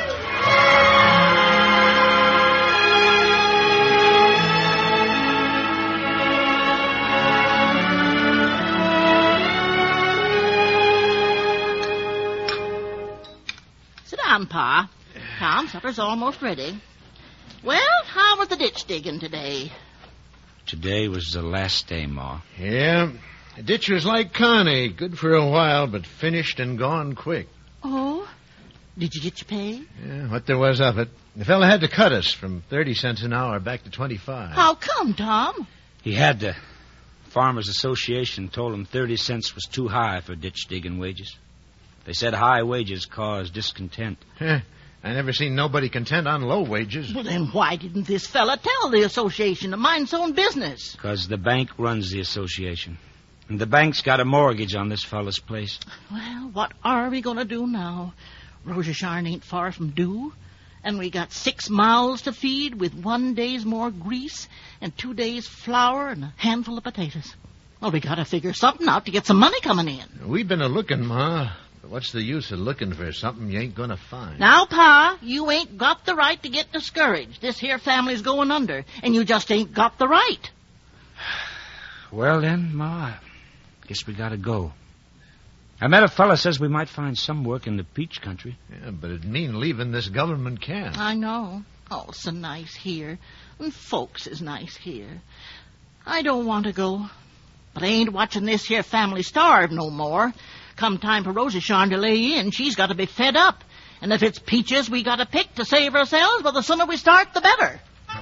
Sit down, Pa. Tom, supper's almost ready. Well, how was the ditch digging today? Today was the last day, Ma. Yeah, the ditch was like Connie. Good for a while, but finished and gone quick. Oh? Did you get your pay? Yeah, what there was of it. The fella had to cut us from thirty cents an hour back to twenty-five. How come, Tom? He had to. Farmers Association told him thirty cents was too high for ditch digging wages. They said high wages cause discontent. Heh, I never seen nobody content on low wages. Well, then why didn't this fella tell the association to mind his own business? Because the bank runs the association. And the bank's got a mortgage on this fella's place. Well, what are we going to do now? Rosa Sharn ain't far from due. And we got six mouths to feed with one day's more grease and two days' flour and a handful of potatoes. Well, we got to figure something out to get some money coming in. We've been a-looking, Ma. But what's the use of looking for something you ain't going to find? Now, Pa, you ain't got the right to get discouraged. This here family's going under, and you just ain't got the right. Well, then, Ma, I guess we got to go. I met a fella says we might find some work in the peach country. Yeah, but it'd mean leaving this government camp. I know. Oh, so nice here. And folks is nice here. I don't want to go. But I ain't watching this here family starve no more. Come time for Rosie Sharn to lay in, she's got to be fed up. And if it's peaches we got to pick to save ourselves, well, the sooner we start, the better.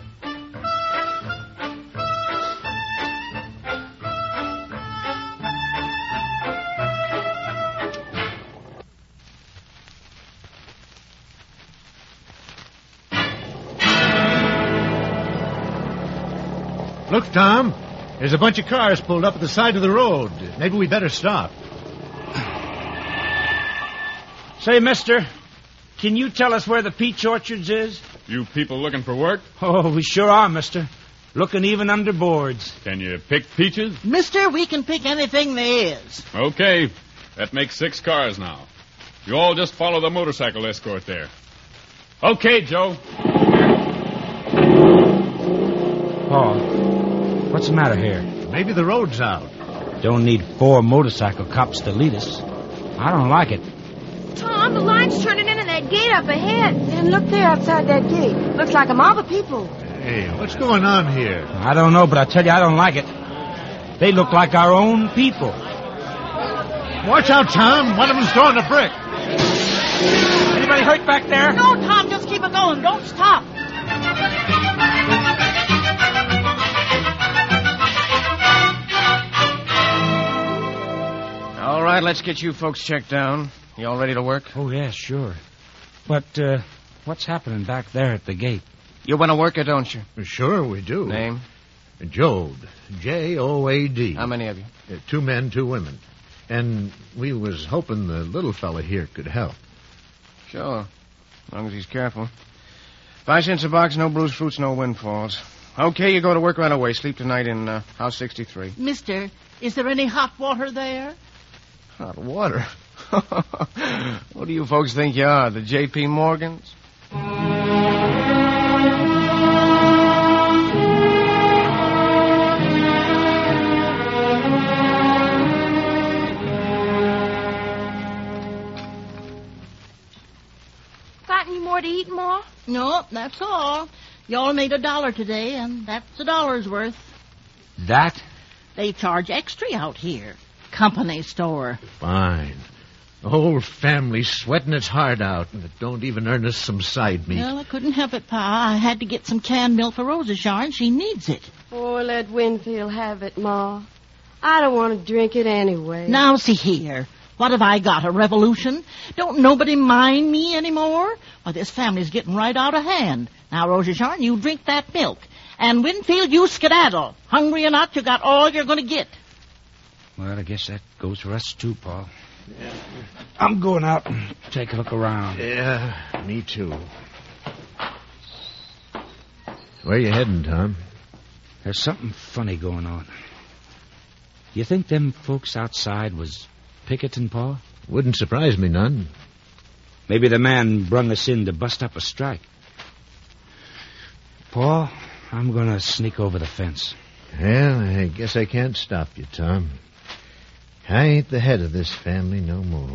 Look, Tom. There's a bunch of cars pulled up at the side of the road. Maybe we better stop. Say, mister, can you tell us where the peach orchards is? You people looking for work? Oh, we sure are, mister. Looking even under boards. Can you pick peaches? Mister, we can pick anything there is. Okay. That makes six cars now. You all just follow the motorcycle escort there. Okay, Joe. Paul. What's the matter here? Maybe the road's out. Don't need four motorcycle cops to lead us. I don't like it. Tom, the line's turning in at that gate up ahead. And look there outside that gate. Looks like a mob of people. Hey, what's going on here? I don't know, but I tell you, I don't like it. They look like our own people. Watch out, Tom. One of them's throwing a brick. Anybody hurt back there? No, Tom, just keep it going. Don't stop. All right, let's get you folks checked down. You all ready to work? Oh, yeah, sure. But, uh, what's happening back there at the gate? You want to work it, don't you? Sure we do. Name? Joad. J O A D. How many of you? Uh, two men, two women. And we was hoping the little fella here could help. Sure. As long as he's careful. Five cents a box, no bruised fruits, no windfalls. Okay, you go to work right away. Sleep tonight in uh, house sixty-three. Mister, is there any hot water there? Hot water? What do you folks think you are, the J P. Morgans? Got any more to eat, Ma? No, that's all. Y'all made a dollar today, and that's a dollar's worth. That? They charge extra out here. Company store. Fine. The whole family's sweating its heart out, and it don't even earn us some side meat. Well, I couldn't help it, Pa. I had to get some canned milk for Rosa Sharn. She needs it. Oh, let Winfield have it, Ma. I don't want to drink it anyway. Now, see here. What have I got, a revolution? Don't nobody mind me anymore? Why, this family's getting right out of hand. Now, Rosa Sharn, you drink that milk. And Winfield, you skedaddle. Hungry or not, you got all you're going to get. Well, I guess that goes for us, too, Paul. Yeah. I'm going out and take a look around. Yeah, me too. Where you heading, Tom? There's something funny going on. You think them folks outside was picketing, Paul? Wouldn't surprise me none. Maybe the man brung us in to bust up a strike. Paul, I'm going to sneak over the fence. Well, I guess I can't stop you, Tom. I ain't the head of this family no more.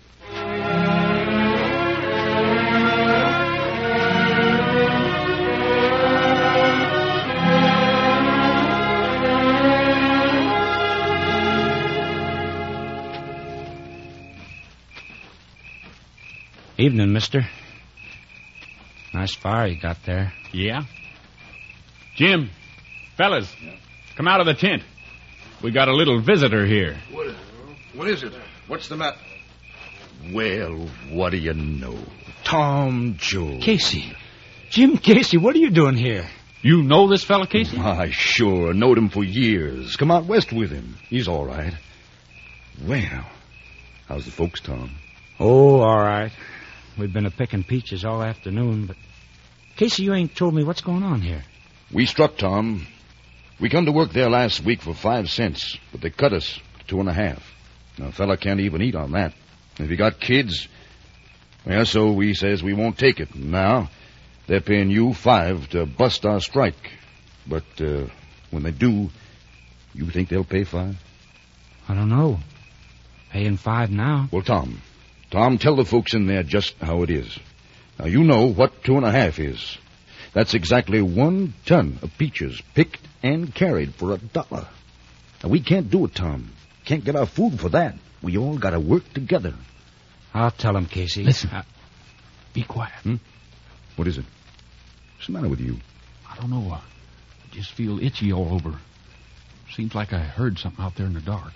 Evening, mister. Nice fire you got there. Yeah? Jim, fellas, come out of the tent. We got a little visitor here. What, what is it? What's the matter? Well, what do you know? Tom Joad. Casey. Jim Casey, what are you doing here? You know this fella, Casey? I sure knowed him for years. Come out west with him. He's all right. Well, how's the folks, Tom? Oh, all right. We've been a-picking peaches all afternoon, but... Casey, you ain't told me what's going on here. We struck, Tom. We come to work there last week for five cents, but they cut us to two and a half. Now, a fella can't even eat on that. If you got kids, well, so we says we won't take it. Now, they're paying you five to bust our strike. But uh, when they do, you think they'll pay five? I don't know. Paying five now. Well, Tom, Tom, tell the folks in there just how it is. Now, you know what two and a half is. That's exactly one ton of peaches picked and carried for a dollar. Now, we can't do it, Tom. Can't get our food for that. We all gotta work together. I'll tell him, Casey. Listen. Uh, be quiet. Hmm? What is it? What's the matter with you? I don't know. Uh, I just feel itchy all over. Seems like I heard something out there in the dark.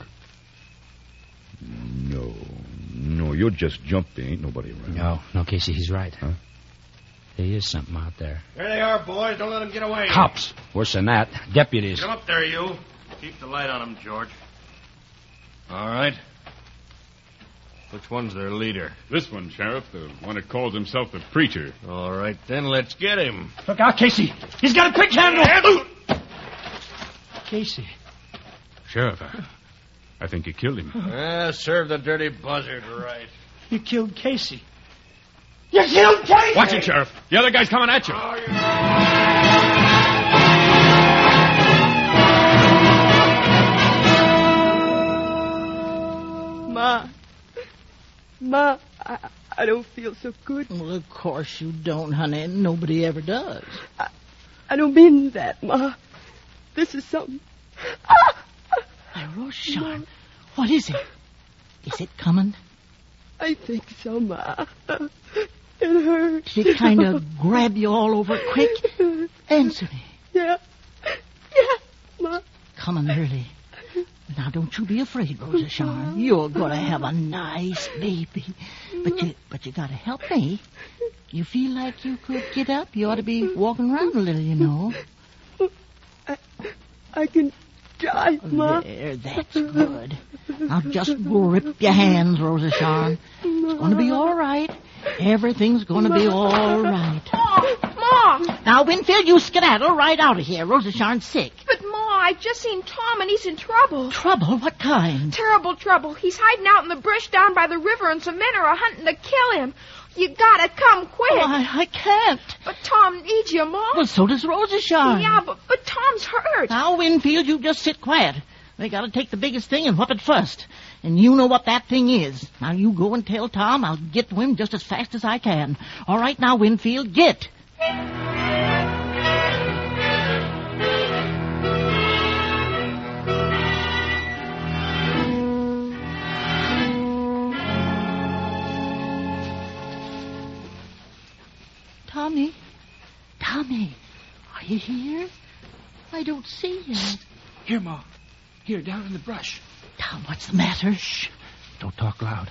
No. No, you're just jumped. There ain't nobody around. No, no, Casey, he's right. Huh? There is something out there. There they are, boys. Don't let them get away. Cops. Worse than that. Deputies. Come up there, you. Keep the light on them, George. All right. Which one's their leader? This one, Sheriff, the one that calls himself the preacher. All right, then let's get him. Look out, Casey. He's got a quick handle. Casey. Sheriff, I, I think you killed him. Ah, serve the dirty buzzard right. You killed Casey. You killed Casey! Watch it, Sheriff. The other guy's coming at you. Oh, you... Ma. Ma, I, I don't feel so good. Well, of course you don't, honey. Nobody ever does. I, I don't mean that, Ma. This is something... Hey, Roshan, what is it? Is it coming? I think so, Ma. It hurts. Did it kind of grab you all over quick? Answer me. Yeah. Yeah, Ma. Coming early. Now, don't you be afraid, Rosa Shawn. You're going to have a nice baby. But you but you got to help me. You feel like you could get up? You ought to be walking around a little, you know. I, I can try, Ma. There, that's good. Now, just grip your hands, Rosa Shawn. It's going to be all right. Everything's going to be all right. Ma! Ma! Now, Winfield, you skedaddle right out of here. Rosa Shawn's sick. But, Ma, I just seen Tom, and he's in trouble. Trouble? What kind? Terrible trouble. He's hiding out in the brush down by the river, and some men are hunting to kill him. You gotta come quick. Oh, I, I can't. But Tom needs you, Ma. Well, so does Rosa Shawn. Yeah, but, but Tom's hurt. Now, Winfield, you just sit quiet. They gotta take the biggest thing and whoop it first. And you know what that thing is. Now, you go and tell Tom I'll get to him just as fast as I can. All right, now, Winfield, get. Tommy? Tommy, are you here? I don't see you. Here, Ma. Here, down in the brush. Tom, what's the matter? Shh. Don't talk loud.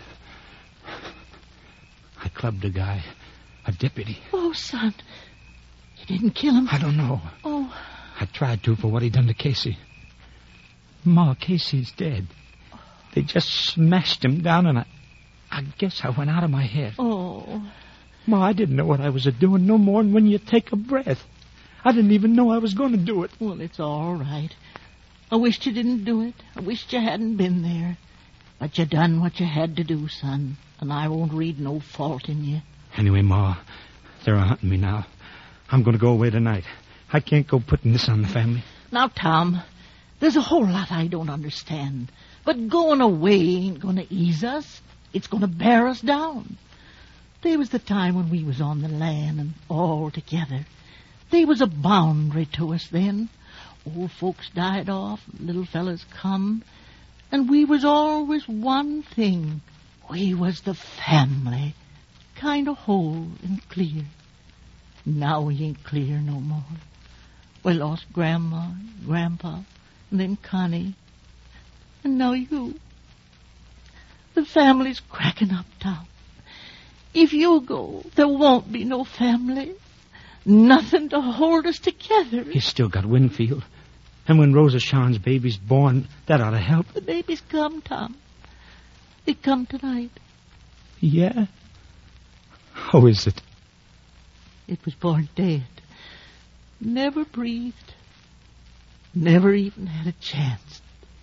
I clubbed a guy, a deputy. Oh, son. You didn't kill him? I don't know. Oh. I tried to for what he done to Casey. Ma, Casey's dead. They just smashed him down, and I, I guess I went out of my head. Oh. Ma, I didn't know what I was a-doing no more than when you take a breath. I didn't even know I was going to do it. Well, it's all right. I wished you didn't do it. I wished you hadn't been there. But you done what you had to do, son. And I won't read no fault in you. Anyway, Ma, they're hunting me now. I'm going to go away tonight. I can't go putting this on the family. Now, Tom, there's a whole lot I don't understand. But going away ain't going to ease us. It's going to bear us down. There was the time when we was on the land and all together. There was a boundary to us then. Old folks died off, little fellas come, and we was always one thing. We was the family, kind of whole and clear. Now we ain't clear no more. We lost Grandma, Grandpa, and then Connie, and now you. The family's cracking up, Tom. If you go, there won't be no family. Nothing to hold us together. You still got Winfield. And when Rosa Shawn's baby's born, that ought to help. The baby's come, Tom. It come tonight. Yeah? How is it? It was born dead. Never breathed. Never even had a chance.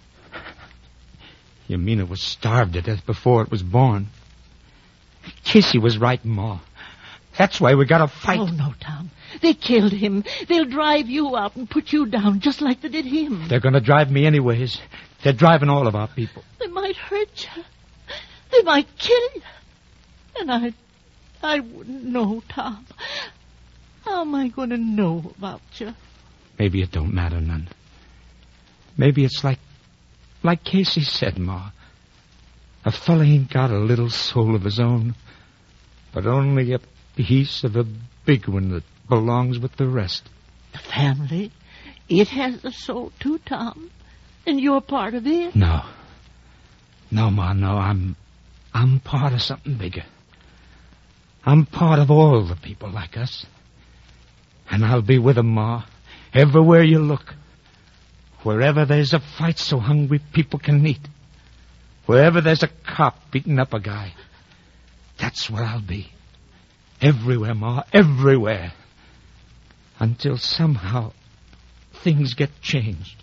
You mean it was starved to death before it was born? Casey was right, Ma. That's why we gotta fight. Oh, no, Tom. They killed him. They'll drive you out and put you down just like they did him. They're gonna drive me anyways. They're driving all of our people. They might hurt you. They might kill you. And I... I wouldn't know, Tom. How am I going to know about you? Maybe it don't matter none. Maybe it's like, like Casey said, Ma. A fella ain't got a little soul of his own, but only a piece of a big one that belongs with the rest. The family, it has a soul too, Tom. And you're part of it. No. No, Ma, no. I'm, I'm part of something bigger. I'm part of all the people like us. And I'll be with 'em, Ma, everywhere you look. Wherever there's a fight so hungry people can eat. Wherever there's a cop beating up a guy. That's where I'll be. Everywhere, Ma, everywhere. Until somehow things get changed.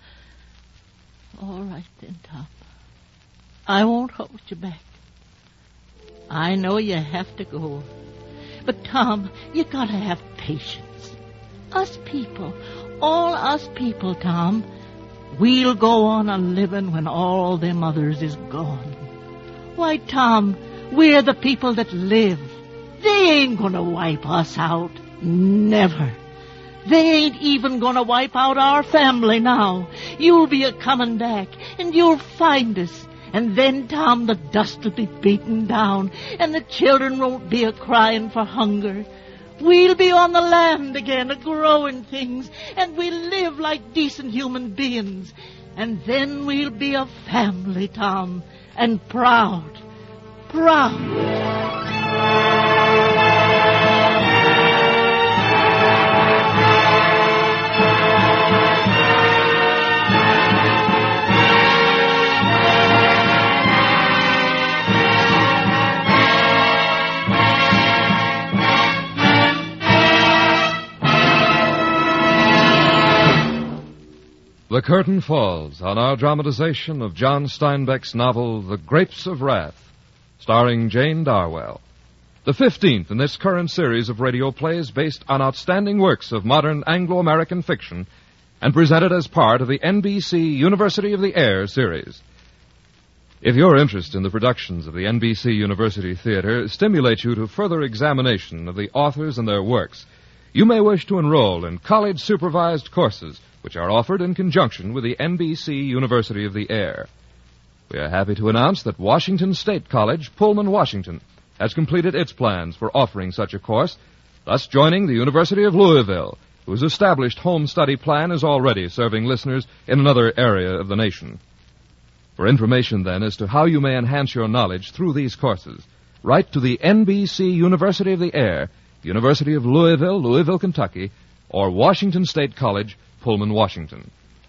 All right then, Tom. I won't hold you back. I know you have to go. But, Tom, you gotta have patience. Us people, all us people, Tom, we'll go on a living when all them others is gone. Why, Tom, we're the people that live. They ain't gonna wipe us out. Never. They ain't even gonna wipe out our family now. You'll be a-comin' back, and you'll find us. And then, Tom, the dust will be beaten down, and the children won't be a-crying for hunger. We'll be on the land again, a-growing things, and we'll live like decent human beings. And then we'll be a family, Tom, and proud, proud. The curtain falls on our dramatization of John Steinbeck's novel, The Grapes of Wrath, starring Jane Darwell. The fifteenth in this current series of radio plays based on outstanding works of modern Anglo-American fiction and presented as part of the N B C University of the Air series. If your interest in the productions of the N B C University Theater stimulates you to further examination of the authors and their works, you may wish to enroll in college-supervised courses which are offered in conjunction with the N B C University of the Air. We are happy to announce that Washington State College, Pullman, Washington, has completed its plans for offering such a course, thus joining the University of Louisville, whose established home study plan is already serving listeners in another area of the nation. For information, then, as to how you may enhance your knowledge through these courses, write to the N B C University of the Air, University of Louisville, Louisville, Kentucky, or Washington State College, Pullman, Washington.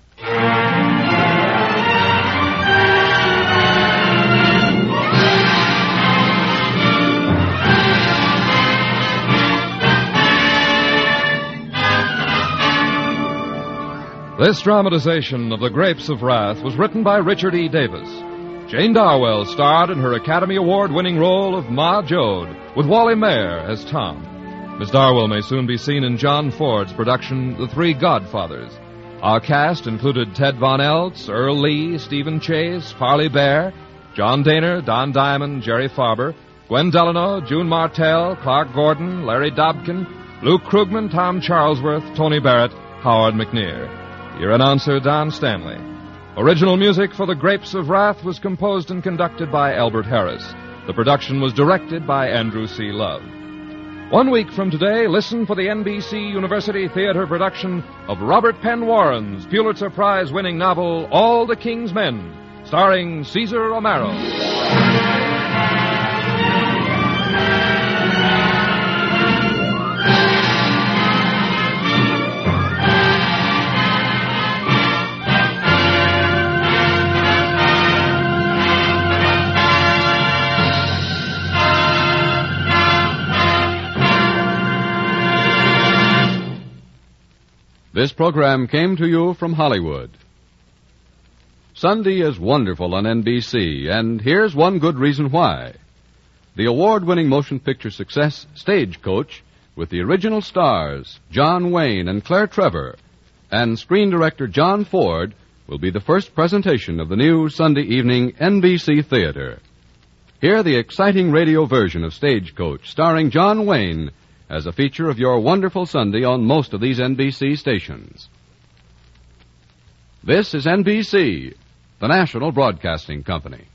This dramatization of The Grapes of Wrath was written by Richard E. Davis. Jane Darwell starred in her Academy Award-winning role of Ma Joad, with Wally Mayer as Tom. Miss Darwell may soon be seen in John Ford's production, The Three Godfathers. Our cast included Ted Von Eltz, Earl Lee, Stephen Chase, Parley Bear, John Daner, Don Diamond, Jerry Farber, Gwen Delano, June Martell, Clark Gordon, Larry Dobkin, Luke Krugman, Tom Charlesworth, Tony Barrett, Howard McNear. Your announcer, Don Stanley. Original music for The Grapes of Wrath was composed and conducted by Albert Harris. The production was directed by Andrew C. Love. One week from today, listen for the N B C University Theater production of Robert Penn Warren's Pulitzer Prize-winning novel, All the King's Men, starring Cesar Romero. This program came to you from Hollywood. Sunday is wonderful on N B C, and here's one good reason why. The award-winning motion picture success Stagecoach, with the original stars, John Wayne and Claire Trevor, and screen director John Ford, will be the first presentation of the new Sunday evening N B C Theater. Hear the exciting radio version of Stagecoach, starring John Wayne, as a feature of your wonderful Sunday on most of these N B C stations. This is N B C, the National Broadcasting Company.